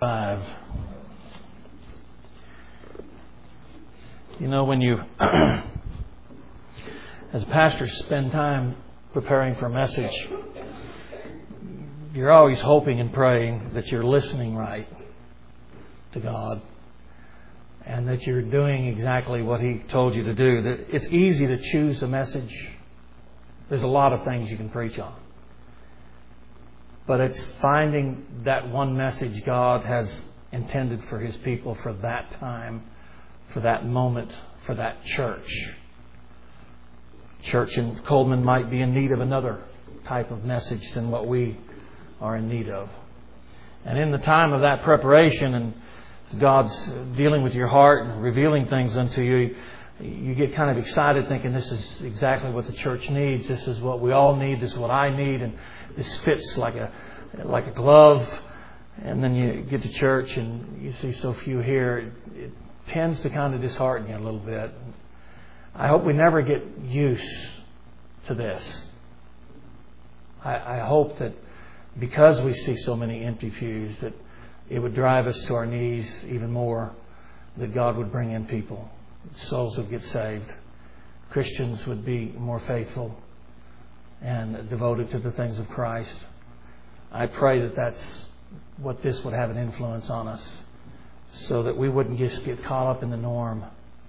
5. You know, when you, as pastors, spend time preparing for a message, you're always hoping and praying that you're listening right to God and that you're doing exactly what He told you to do. That it's easy to choose a message. There's a lot of things you can preach on. But it's finding that one message God has intended for His people for that time, for that moment, for that church. Church in Coleman might be in need of another type of message than what we are in need of. And in the time of that preparation and God's dealing with your heart and revealing things unto you, you get kind of excited thinking this is exactly what the church needs. This is what we all need. This is what I need. And this fits like a glove. And then you get to church and you see so few here. It tends to kind of dishearten you a little bit. I hope we never get used to this. I hope that because we see so many empty pews that it would drive us to our knees even more, that God would bring in people. Souls would get saved. Christians would be more faithful and devoted to the things of Christ. I pray that that's what this would have an influence on us, so that we wouldn't just get caught up in the norm.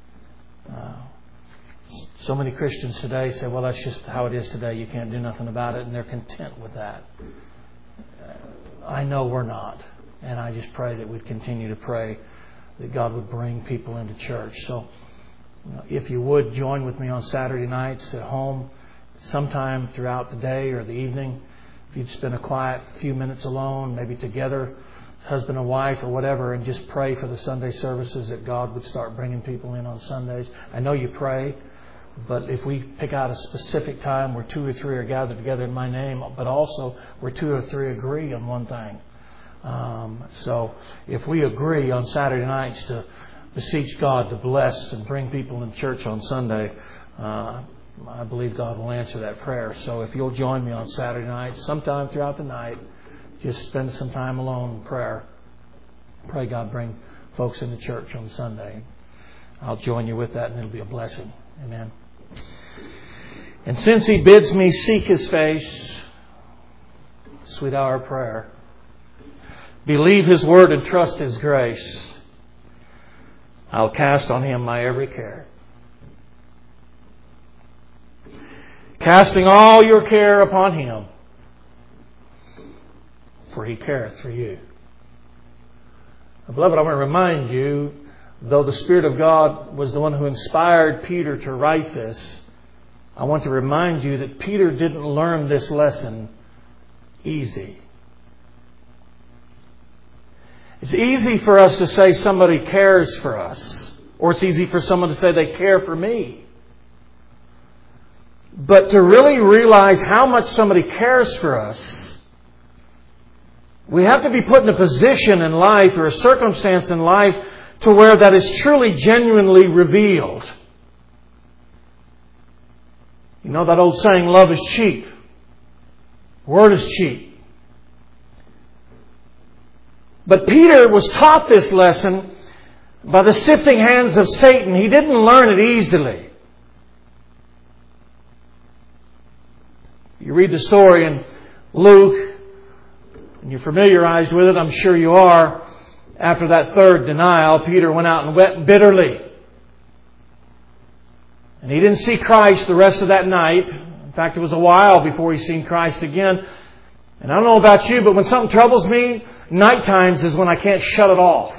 So many Christians today say, well, that's just how it is today. You can't do nothing about it. And they're content with that. I know we're not. And I just pray that we'd continue to pray that God would bring people into church. So if you would join with me on Saturday nights at home, sometime throughout the day or the evening, if you'd spend a quiet few minutes alone, maybe together, husband and wife or whatever, and just pray for the Sunday services that God would start bringing people in on Sundays. I know you pray, but if we pick out a specific time where 2 or 3 are gathered together in my name, but also where 2 or 3 agree on one thing. So if we agree on Saturday nights to beseech God to bless and bring people in church on Sunday, I believe God will answer that prayer. So if you'll join me on Saturday nights, sometime throughout the night, just spend some time alone in prayer. Pray God bring folks into church on Sunday. I'll join you with that, and it'll be a blessing. Amen. And since He bids me seek His face, sweet hour of prayer, believe His word and trust His grace, I'll cast on Him my every care. Casting all your care upon Him, for He careth for you. Beloved, I want to remind you, though the Spirit of God was the one who inspired Peter to write this, I want to remind you that Peter didn't learn this lesson easy. It's easy for us to say somebody cares for us, or it's easy for someone to say they care for me. But to really realize how much somebody cares for us, we have to be put in a position in life or a circumstance in life to where that is truly, genuinely revealed. You know that old saying, love is cheap. Word is cheap. But Peter was taught this lesson by the sifting hands of Satan. He didn't learn it easily. You read the story in Luke, and you're familiarized with it, I'm sure you are. After that third denial, Peter went out and wept bitterly. And he didn't see Christ the rest of that night. In fact, it was a while before he seen Christ again. And I don't know about you, but when something troubles me, night times is when I can't shut it off.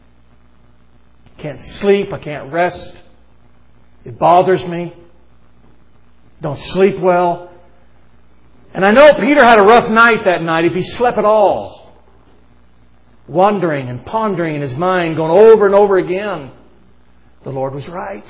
I can't sleep. I can't rest. It bothers me. Don't sleep well. And I know Peter had a rough night that night if he slept at all. Wondering and pondering in his mind, going over and over again. The Lord was right.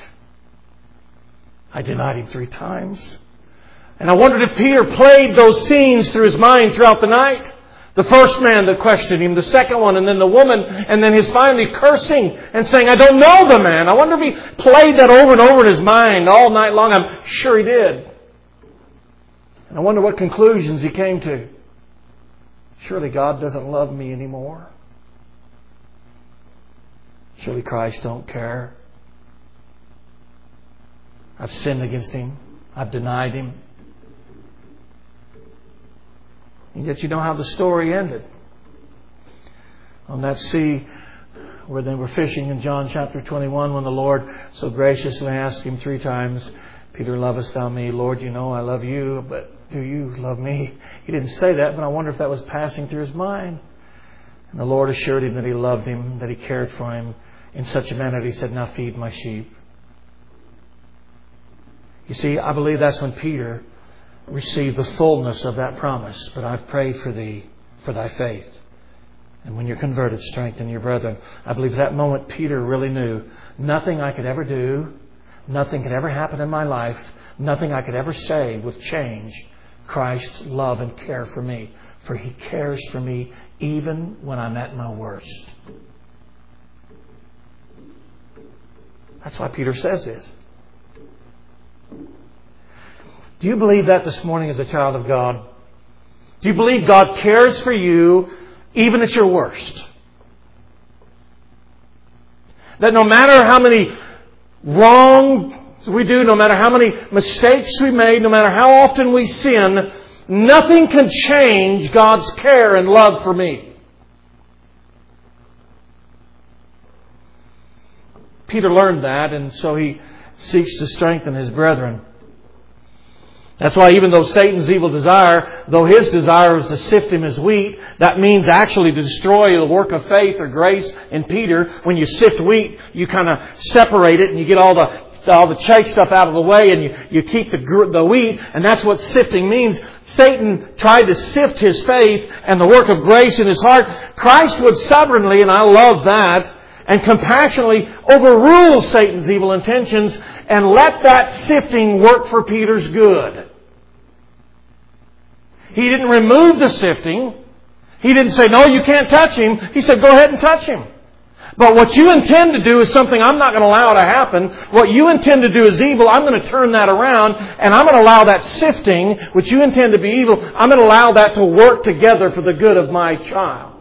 I denied Him 3 times. And I wondered if Peter played those scenes through his mind throughout the night. The first man that questioned him, the second one, and then the woman, and then his finally cursing and saying, I don't know the man. I wonder if he played that over and over in his mind all night long. I'm sure he did. And I wonder what conclusions he came to. Surely God doesn't love me anymore. Surely Christ don't care. I've sinned against Him. I've denied Him. And yet you know how the story ended. On that sea where they were fishing in John chapter 21, when the Lord so graciously asked him 3 times, Peter, lovest thou me? Lord, you know I love you, but do you love me? He didn't say that, but I wonder if that was passing through his mind. And the Lord assured him that He loved him, that He cared for him in such a manner that He said, now feed my sheep. You see, I believe that's when Peter received the fullness of that promise. But I've prayed for thee, for thy faith. And when you're converted, strengthen your brethren. I believe at that moment Peter really knew nothing I could ever do, nothing could ever happen in my life, nothing I could ever say would change Christ's love and care for me. For He cares for me even when I'm at my worst. That's why Peter says this. Do you believe that this morning as a child of God? Do you believe God cares for you even at your worst? That no matter how many wrongs we do, no matter how many mistakes we made, no matter how often we sin, nothing can change God's care and love for me. Peter learned that, and so he seeks to strengthen his brethren. That's why even though Satan's evil desire, though his desire is to sift him as wheat, that means actually to destroy the work of faith or grace in Peter. When you sift wheat, you kind of separate it and you get all the chaff stuff out of the way and you keep the wheat. And that's what sifting means. Satan tried to sift his faith and the work of grace in his heart. Christ would sovereignly, and I love that, and compassionately overrule Satan's evil intentions and let that sifting work for Peter's good. He didn't remove the sifting. He didn't say, no, you can't touch him. He said, go ahead and touch him. But what you intend to do is something I'm not going to allow to happen. What you intend to do is evil. I'm going to turn that around, and I'm going to allow that sifting, which you intend to be evil, I'm going to allow that to work together for the good of my child.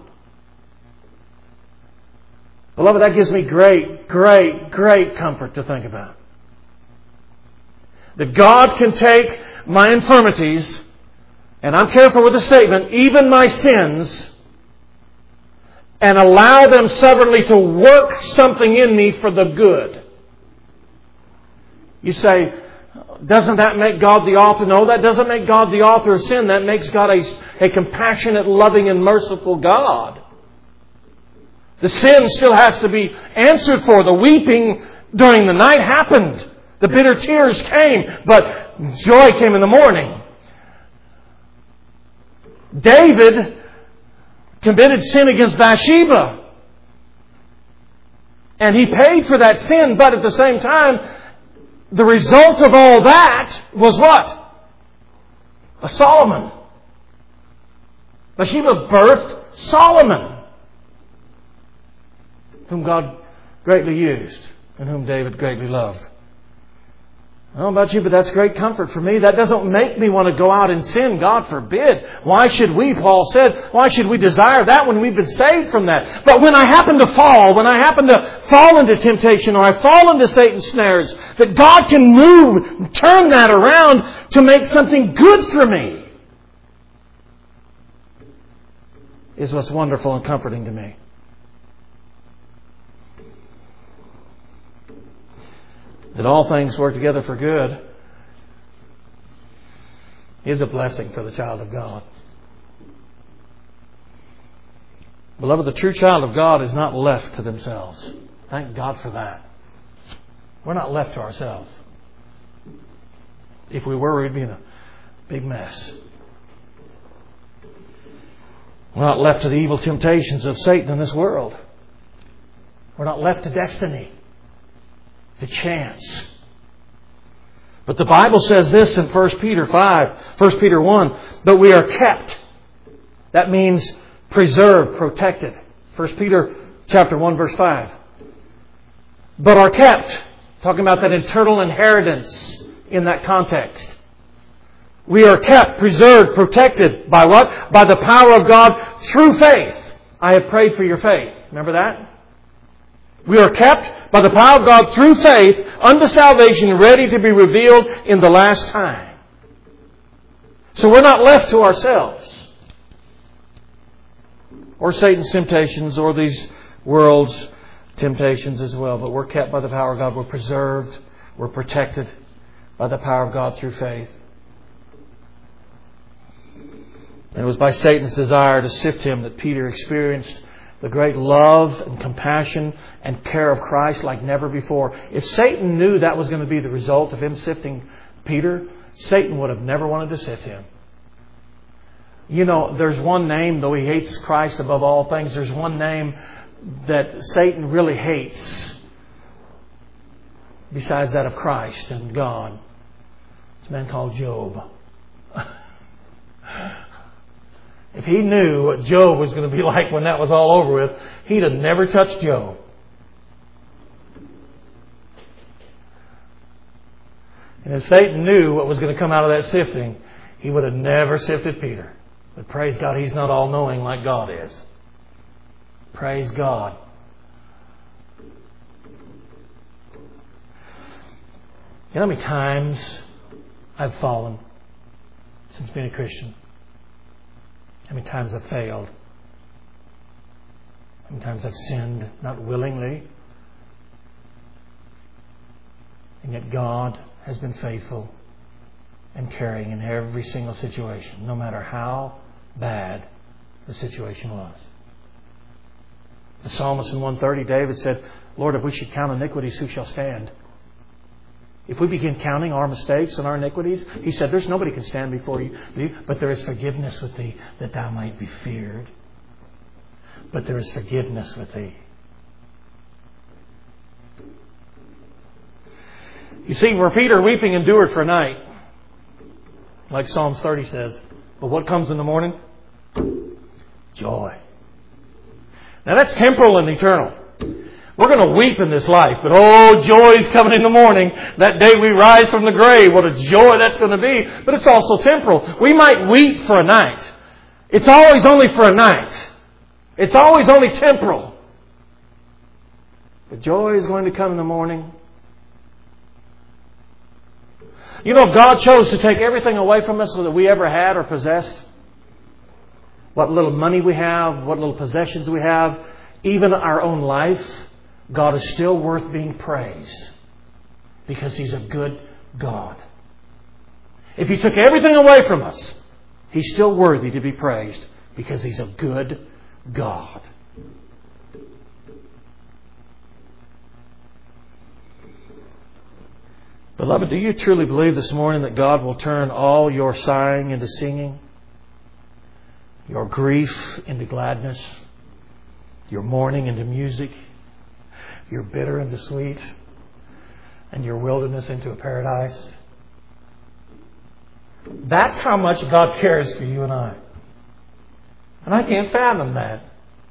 Beloved, that gives me great, great, great comfort to think about. That God can take my infirmities, and I'm careful with the statement, even my sins, and allow them sovereignly to work something in me for the good. You say, doesn't that make God the author? No, that doesn't make God the author of sin. That makes God a compassionate, loving, and merciful God. The sin still has to be answered for. The weeping during the night happened. The bitter tears came, but joy came in the morning. David committed sin against Bathsheba. And he paid for that sin, but at the same time, the result of all that was what? A Solomon. Bathsheba birthed Solomon, whom God greatly used and whom David greatly loved. I don't know about you, but that's great comfort for me. That doesn't make me want to go out and sin. God forbid. Why should we, Paul said, why should we desire that when we've been saved from that? But when I happen to fall, when I happen to fall into temptation or I fall into Satan's snares, that God can move, turn that around to make something good for me, is what's wonderful and comforting to me. That all things work together for good is a blessing for the child of God. Beloved, the true child of God is not left to themselves. Thank God for that. We're not left to ourselves. If we were, we'd be in a big mess. We're not left to the evil temptations of Satan in this world. We're not left to destiny, to chance. But the Bible says this in 1 Peter 1, but we are kept. That means preserved, protected. 1 Peter chapter 1, verse 5. But are kept. Talking about that eternal inheritance in that context. We are kept, preserved, protected by what? By the power of God through faith. I have prayed for your faith. Remember that? We are kept by the power of God through faith unto salvation, ready to be revealed in the last time. So we're not left to ourselves, or Satan's temptations, or these world's temptations as well. But we're kept by the power of God. We're preserved. We're protected by the power of God through faith. And it was by Satan's desire to sift him that Peter experienced the great love and compassion and care of Christ like never before. If Satan knew that was going to be the result of him sifting Peter, Satan would have never wanted to sift him. You know, there's one name, though he hates Christ above all things, there's one name that Satan really hates besides that of Christ and God. It's a man called Job. If he knew what Job was going to be like when that was all over with, he'd have never touched Job. And if Satan knew what was going to come out of that sifting, he would have never sifted Peter. But praise God, he's not all-knowing like God is. Praise God. You know how many times I've fallen since being a Christian? How many times I've failed? How many times I've sinned, not willingly? And yet God has been faithful and caring in every single situation, no matter how bad the situation was. The psalmist in 130, David said, Lord, if we should count iniquities, who shall stand? If we begin counting our mistakes and our iniquities, he said, there's nobody can stand before you, but there is forgiveness with thee, that thou might be feared. But there is forgiveness with thee. You see, for Peter, weeping endured for a night, like Psalms 30 says. But what comes in the morning? Joy. Now that's temporal and eternal. We're going to weep in this life, but oh, joy is coming in the morning. That day we rise from the grave. What a joy that's going to be. But it's also temporal. We might weep for a night. It's always only for a night. It's always only temporal. But joy is going to come in the morning. You know, if God chose to take everything away from us that we ever had or possessed, what little money we have, what little possessions we have, even our own life, God is still worth being praised because He's a good God. If He took everything away from us, He's still worthy to be praised because He's a good God. Beloved, do you truly believe this morning that God will turn all your sighing into singing, your grief into gladness, your mourning into music, your bitter into sweet, and your wilderness into a paradise? That's how much God cares for you and I. And I can't fathom that.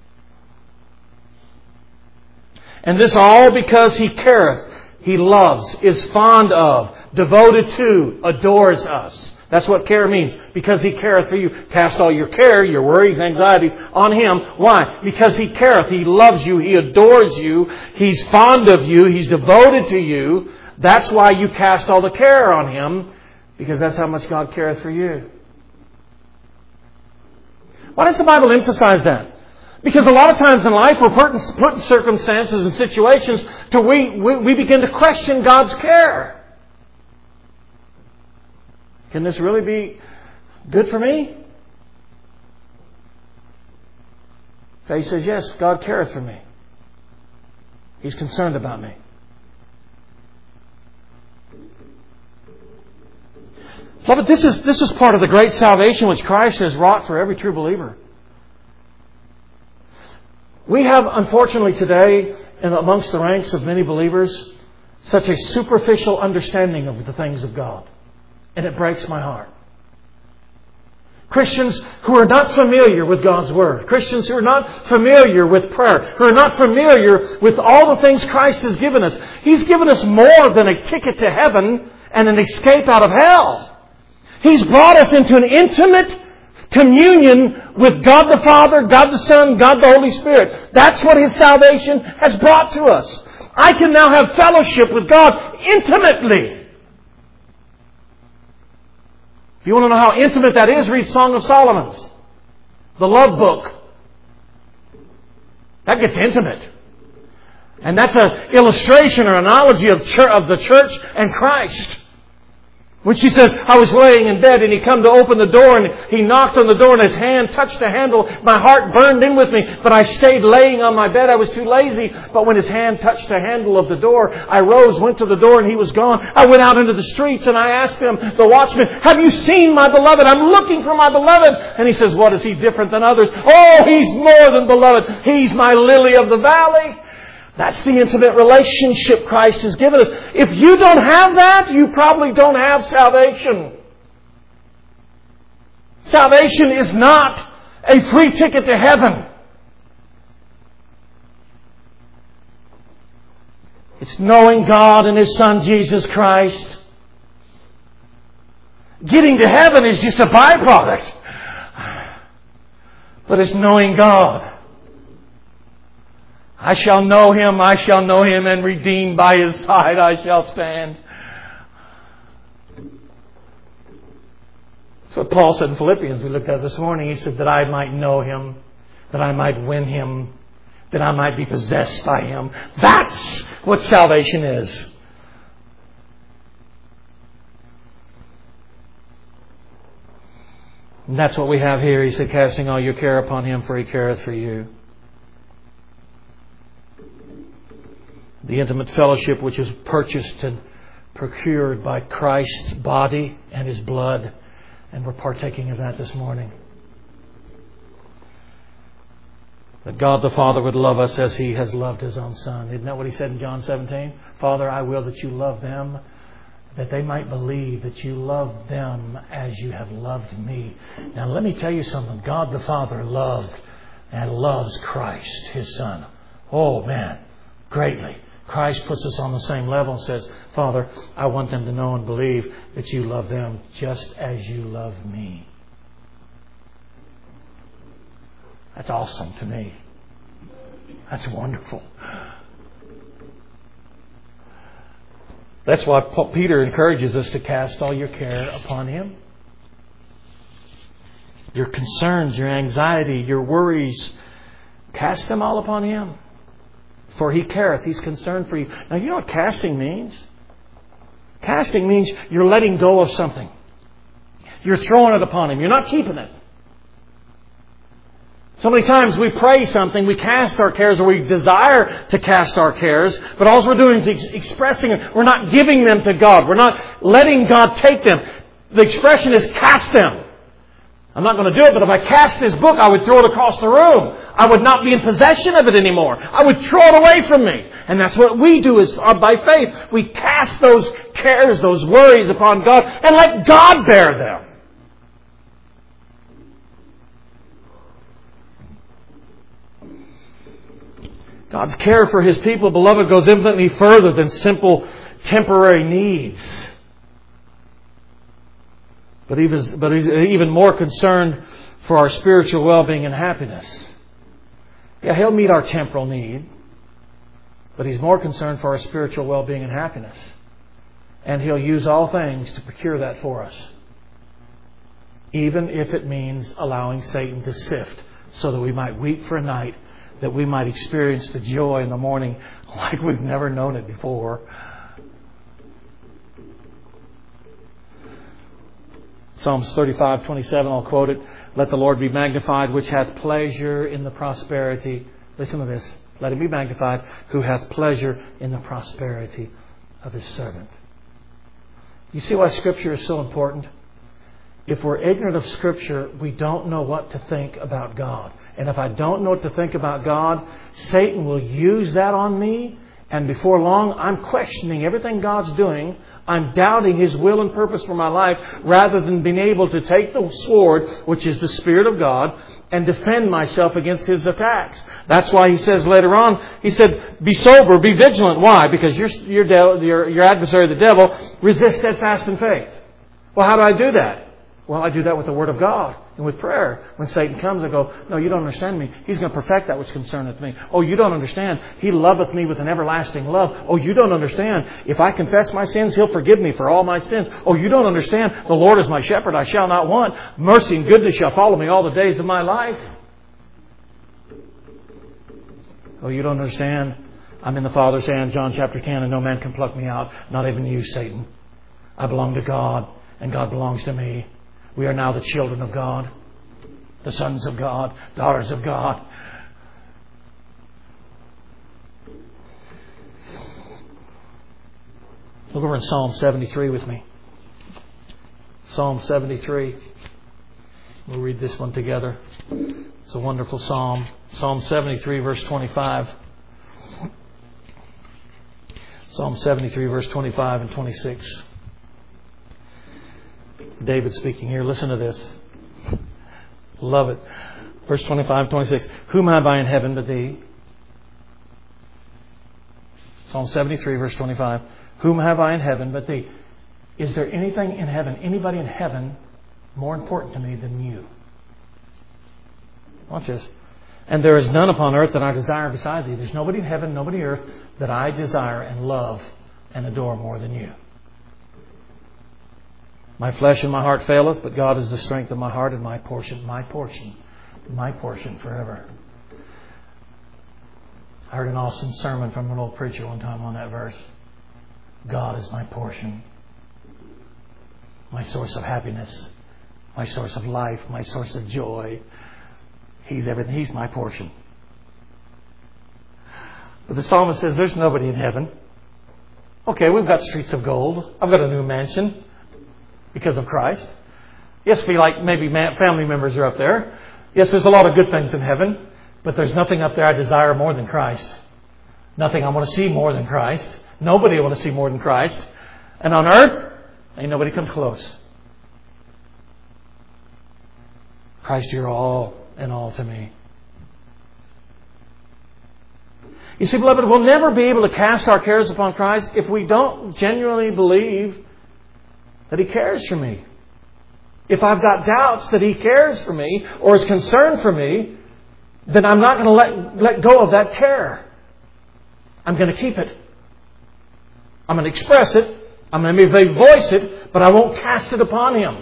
And this all because He careth, He loves, is fond of, devoted to, adores us. That's what care means. Because He careth for you. Cast all your care, your worries, anxieties on Him. Why? Because He careth. He loves you. He adores you. He's fond of you. He's devoted to you. That's why you cast all the care on Him. Because that's how much God cares for you. Why does the Bible emphasize that? Because a lot of times in life we're put in circumstances and situations to we begin to question God's care. Can this really be good for me? Faith says, yes, God careth for me. He's concerned about me. But this is part of the great salvation which Christ has wrought for every true believer. We have, unfortunately today, amongst the ranks of many believers, such a superficial understanding of the things of God. And it breaks my heart. Christians who are not familiar with God's Word. Christians who are not familiar with prayer. Who are not familiar with all the things Christ has given us. He's given us more than a ticket to heaven and an escape out of hell. He's brought us into an intimate Communion with God the Father, God the Son, God the Holy Spirit. That's what His salvation has brought to us. I can now have fellowship with God intimately. If you want to know how intimate that is, read Song of Solomon's, the love book. That gets intimate. And that's an illustration or analogy of the church and Christ. When she says, I was laying in bed and He come to open the door and He knocked on the door and His hand touched the handle. My heart burned in with me, but I stayed laying on my bed. I was too lazy. But when His hand touched the handle of the door, I rose, went to the door, and He was gone. I went out into the streets and I asked him, the watchman, have you seen my beloved? I'm looking for my beloved. And he says, what, is he different than others? Oh, he's more than beloved. He's my lily of the valley. That's the intimate relationship Christ has given us. If you don't have that, you probably don't have salvation. Salvation is not a free ticket to heaven. It's knowing God and His Son, Jesus Christ. Getting to heaven is just a byproduct. But it's knowing God. I shall know Him, and redeemed by His side I shall stand. That's what Paul said in Philippians we looked at this morning. He said that I might know Him, that I might win Him, that I might be possessed by Him. That's what salvation is. And that's what we have here. He said, casting all your care upon Him, for He careth for you. The intimate fellowship which is purchased and procured by Christ's body and His blood. And we're partaking of that this morning. That God the Father would love us as He has loved His own Son. Isn't that what He said in John 17? Father, I will that you love them, that they might believe that you love them as you have loved me. Now let me tell you something. God the Father loved and loves Christ, His Son. Oh man, greatly. Christ puts us on the same level and says, Father, I want them to know and believe that you love them just as you love me. That's awesome to me. That's wonderful. That's why Peter encourages us to cast all your care upon Him. Your concerns, your anxiety, your worries, cast them all upon Him. For He careth. He's concerned for you. Now, you know what casting means? Casting means you're letting go of something. You're throwing it upon Him. You're not keeping it. So many times we pray something, we cast our cares, or we desire to cast our cares, but all we're doing is expressing it. We're not giving them to God. We're not letting God take them. The expression is cast them. I'm not going to do it, but if I cast this book, I would throw it across the room. I would not be in possession of it anymore. I would throw it away from me. And that's what we do is by faith. We cast those cares, those worries upon God and let God bear them. God's care for His people, beloved, goes infinitely further than simple temporary needs. But He's even more concerned for our spiritual well-being and happiness. Yeah, He'll meet our temporal need. But He's more concerned for our spiritual well-being and happiness. And He'll use all things to procure that for us. Even if it means allowing Satan to sift so that we might weep for a night, that we might experience the joy in the morning like we've never known it before. Psalms 35:27, I'll quote it. Let the Lord be magnified, which hath pleasure in the prosperity. Listen to this. Let Him be magnified, who hath pleasure in the prosperity of His servant. You see why Scripture is so important? If we're ignorant of Scripture, we don't know what to think about God. And if I don't know what to think about God, Satan will use that on me. And before long, I'm questioning everything God's doing. I'm doubting His will and purpose for my life rather than being able to take the sword, which is the Spirit of God, and defend myself against His attacks. That's why He says later on, He said, be sober, be vigilant. Why? Because your adversary, the devil, resists steadfast in faith. Well, how do I do that? Well, I do that with the Word of God. And with prayer, when Satan comes, I go, no, you don't understand me. He's going to perfect that which concerneth me. Oh, you don't understand. He loveth me with an everlasting love. Oh, you don't understand. If I confess my sins, He'll forgive me for all my sins. Oh, you don't understand. The Lord is my shepherd. I shall not want. Mercy and goodness shall follow me all the days of my life. Oh, you don't understand. I'm in the Father's hand, John chapter 10, and no man can pluck me out. Not even you, Satan. I belong to God, and God belongs to me. We are now the children of God, the sons of God, daughters of God. Look over in Psalm 73 with me. Psalm 73. We'll read this one together. It's a wonderful psalm. Psalm 73, verse 25. Psalm 73, verse 25 and 26. David speaking here. Listen to this. Love it. Verse 25 and 26. Whom have I in heaven but Thee? Psalm 73, verse 25. Whom have I in heaven but Thee? Is there anything in heaven, anybody in heaven, more important to me than you? Watch this. And there is none upon earth that I desire beside Thee. There's nobody in heaven, nobody on earth that I desire and love and adore more than You. My flesh and my heart faileth, but God is the strength of my heart and my portion forever. I heard an awesome sermon from an old preacher one time on that verse. God is my portion, my source of happiness, my source of life, my source of joy. He's everything. He's my portion. But the psalmist says there's nobody in heaven. Okay, we've got streets of gold. I've got a new mansion because of Christ. Yes, we like maybe family members are up there. Yes, there's a lot of good things in heaven. But there's nothing up there I desire more than Christ. Nothing I want to see more than Christ. Nobody I want to see more than Christ. And on earth, ain't nobody come close. Christ, You're all in all to me. You see, beloved, we'll never be able to cast our cares upon Christ if we don't genuinely believe that He cares for me. If I've got doubts that He cares for me or is concerned for me, then I'm not going to let go of that care. I'm going to keep it. I'm going to express it. I'm going to maybe voice it, but I won't cast it upon Him.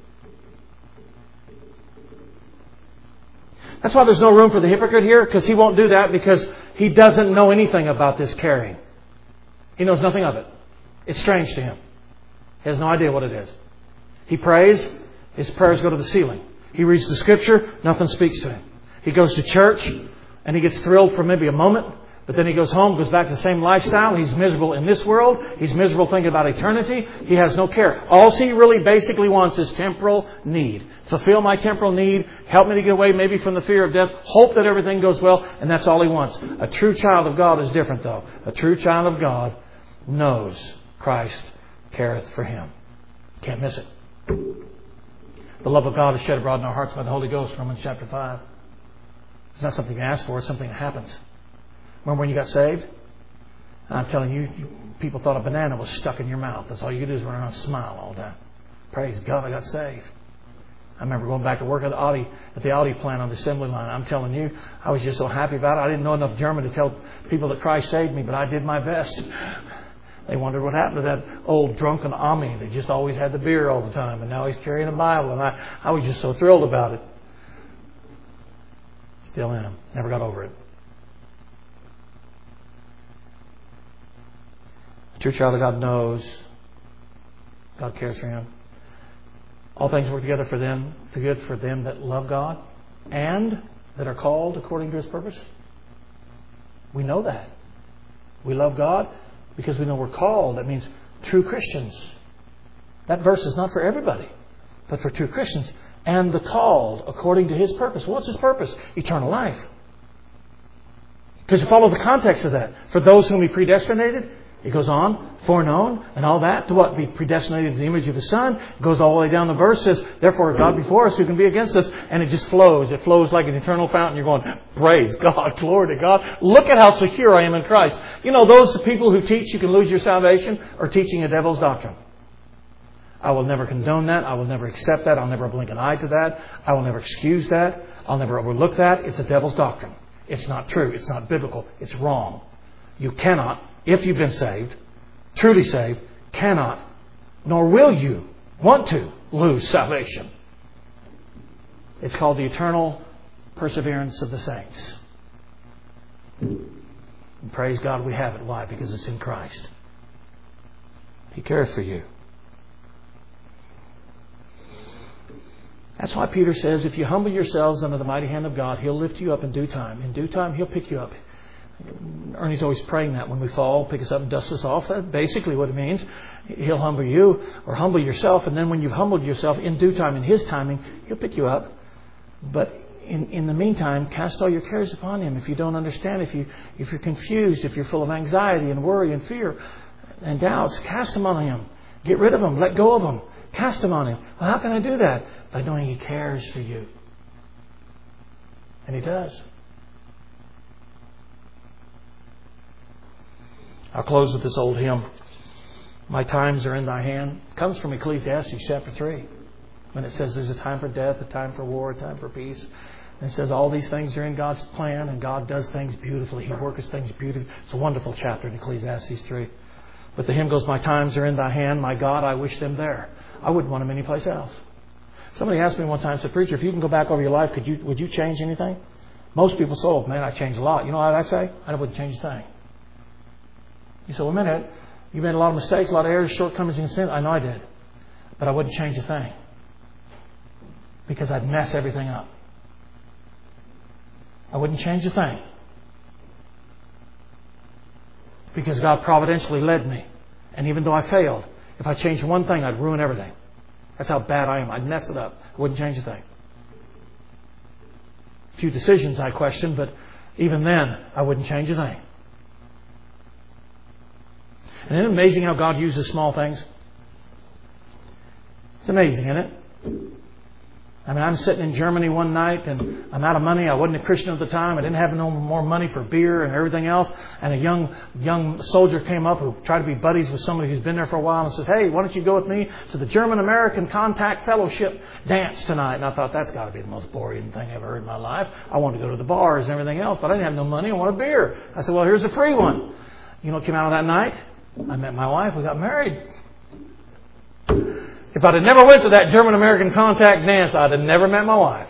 That's why there's no room for the hypocrite here, because he won't do that because he doesn't know anything about this caring. He knows nothing of it. It's strange to him. He has no idea what it is. He prays, his prayers go to the ceiling. He reads the Scripture, nothing speaks to him. He goes to church and he gets thrilled for maybe a moment, but then he goes home, goes back to the same lifestyle. He's miserable in this world. He's miserable thinking about eternity. He has no care. All he really basically wants is temporal need. Fulfill my temporal need. Help me to get away maybe from the fear of death. Hope that everything goes well. And that's all he wants. A true child of God is different though. A true child of God knows Christ careth for him. Can't miss it. The love of God is shed abroad in our hearts by the Holy Ghost, Romans chapter 5. It's not something you ask for. It's something that happens. Remember when you got saved? I'm telling you, people thought a banana was stuck in your mouth. That's all you could do is run around and smile all the time. Praise God, I got saved. I remember going back to work at the Audi plant on the assembly line. I'm telling you, I was just so happy about it. I didn't know enough German to tell people that Christ saved me, but I did my best. They wondered what happened to that old drunken Ami that just always had the beer all the time, and now he's carrying a Bible, and I was just so thrilled about it. Still am. Never got over it. A true child of God knows God cares for him. All things work together for them, to good for them that love God and that are called according to His purpose. We know that. We love God because we know we're called. That means true Christians. That verse is not for everybody, but for true Christians. And the called according to His purpose. What's His purpose? Eternal life. Because you follow the context of that. For those whom He predestinated, it goes on, foreknown and all that, to what? Be predestinated to the image of His Son. It goes all the way down the verse, says, therefore if God before us, who can be against us? And it just flows. It flows like an eternal fountain. You're going, praise God, glory to God. Look at how secure I am in Christ. You know, those people who teach you can lose your salvation are teaching a devil's doctrine. I will never condone that. I will never accept that. I'll never blink an eye to that. I will never excuse that. I'll never overlook that. It's the devil's doctrine. It's not true. It's not biblical. It's wrong. You cannot, if you've been saved, truly saved, cannot, nor will you want to lose salvation. It's called the eternal perseverance of the saints. And praise God we have it. Why? Because it's in Christ. He cares for you. That's why Peter says, if you humble yourselves under the mighty hand of God, He'll lift you up in due time. In due time, He'll pick you up. Ernie's always praying that when we fall, pick us up and dust us off. That's basically what it means. He'll humble you or humble yourself. And then when you've humbled yourself, in due time, in His timing, He'll pick you up. But in the meantime, cast all your cares upon Him. If you don't understand, if you're confused, if you're full of anxiety and worry and fear and doubts, cast them on Him. Get rid of them. Let go of them. Cast them on Him. Well, how can I do that? By knowing He cares for you. And He does. I'll close with this old hymn. My times are in Thy hand. It comes from Ecclesiastes chapter 3. When it says there's a time for death, a time for war, a time for peace. And it says all these things are in God's plan and God does things beautifully. He works things beautifully. It's a wonderful chapter in Ecclesiastes 3. But the hymn goes, my times are in Thy hand. My God, I wish them there. I wouldn't want them anyplace else. Somebody asked me one time, said, preacher, if you can go back over your life, would you change anything? Most people say, oh, man, I changed a lot. You know what I say? I wouldn't change a thing. You say, well, a minute, you made a lot of mistakes, a lot of errors, shortcomings, and sin. I know I did. But I wouldn't change a thing. Because I'd mess everything up. I wouldn't change a thing. Because God providentially led me. And even though I failed, if I changed one thing, I'd ruin everything. That's how bad I am. I'd mess it up. I wouldn't change a thing. A few decisions I questioned, but even then, I wouldn't change a thing. And isn't it amazing how God uses small things? It's amazing, isn't it? I mean, I'm sitting in Germany one night and I'm out of money. I wasn't a Christian at the time. I didn't have no more money for beer and everything else. And a young soldier came up who tried to be buddies with somebody who's been there for a while and says, hey, why don't you go with me to the German-American Contact Fellowship dance tonight? And I thought, that's got to be the most boring thing I've ever heard in my life. I wanted to go to the bars and everything else, but I didn't have no money. I wanted beer. I said, well, here's a free one. You know what came out of that night? I met my wife. We got married. If I'd have never went to that German-American Contact dance, I'd have never met my wife.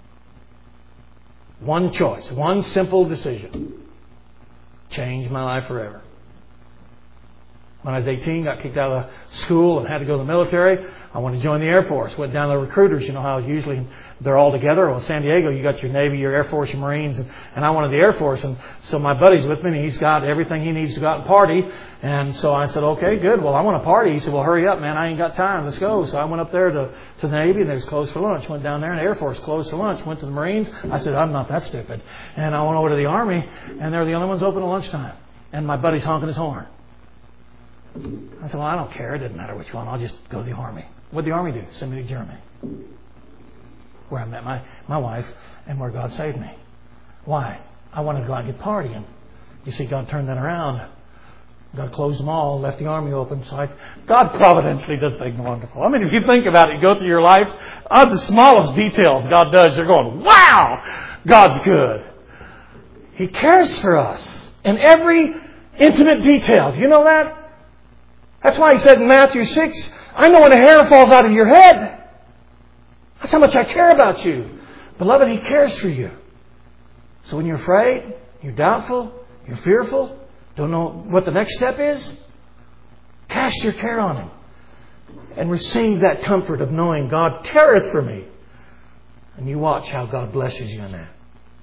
One choice, one simple decision. Changed my life forever. When I was 18, got kicked out of school and had to go to the military. I wanted to join the Air Force. Went down to the recruiters. You know how usually they're all together. Well, in San Diego, you got your Navy, your Air Force, your Marines. And I wanted the Air Force. And so my buddy's with me and he's got everything he needs to go out and party. And so I said, okay, good. Well, I want to party. He said, well, hurry up, man. I ain't got time. Let's go. So I went up there to the Navy and it was closed for lunch. Went down there and the Air Force closed for lunch. Went to the Marines. I said, I'm not that stupid. And I went over to the Army and they're the only ones open at lunchtime. And my buddy's honking his horn. I said, well, I don't care. It doesn't matter which one. I'll just go to the Army. What'd the Army do? Send me to Germany, where I met my wife and where God saved me. Why? I wanted to go out and get partying. You see, God turned that around. God closed them all, left the Army open. So God providentially does things wonderful. I mean, if you think about it, you go through your life, the smallest details God does, you're going, wow, God's good. He cares for us in every intimate detail. Do you know that? That's why He said in Matthew 6, I know when a hair falls out of your head. That's how much I care about you. Beloved, He cares for you. So when you're afraid, you're doubtful, you're fearful, don't know what the next step is, cast your care on Him. And receive that comfort of knowing God careth for me. And you watch how God blesses you in that.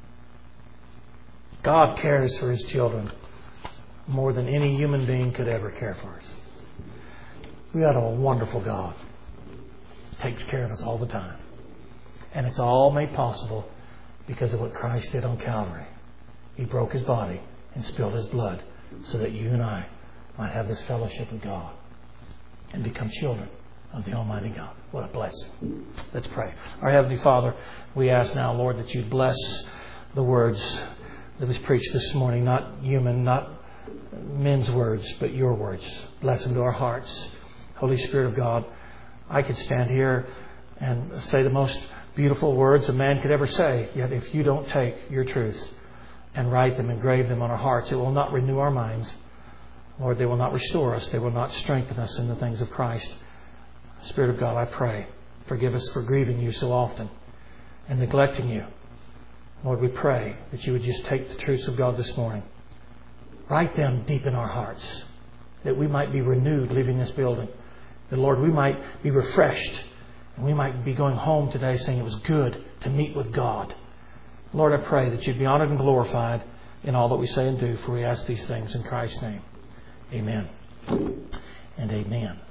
God cares for His children more than any human being could ever care for us. We got a wonderful God. He takes care of us all the time. And it's all made possible because of what Christ did on Calvary. He broke His body and spilled His blood so that you and I might have this fellowship with God and become children of the Almighty God. What a blessing. Let's pray. Our Heavenly Father, we ask now, Lord, that you'd bless the words that was preached this morning. Not human, not men's words, but your words. Bless them to our hearts. Holy Spirit of God, I could stand here and say the most beautiful words a man could ever say, yet if you don't take your truths and write them, engrave them on our hearts, it will not renew our minds. Lord, they will not restore us. They will not strengthen us in the things of Christ. Spirit of God, I pray, forgive us for grieving you so often and neglecting you. Lord, we pray that you would just take the truths of God this morning. Write them deep in our hearts, that we might be renewed leaving this building. That, Lord, we might be refreshed, and we might be going home today saying it was good to meet with God. Lord, I pray that you'd be honored and glorified in all that we say and do, for we ask these things in Christ's name. Amen and amen.